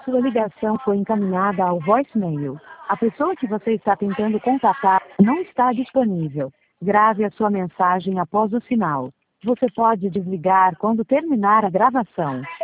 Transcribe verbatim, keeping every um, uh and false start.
Sua ligação foi encaminhada ao voicemail. A pessoa que você está tentando contatar não está disponível. Grave a sua mensagem após o sinal. Você pode desligar quando terminar a gravação.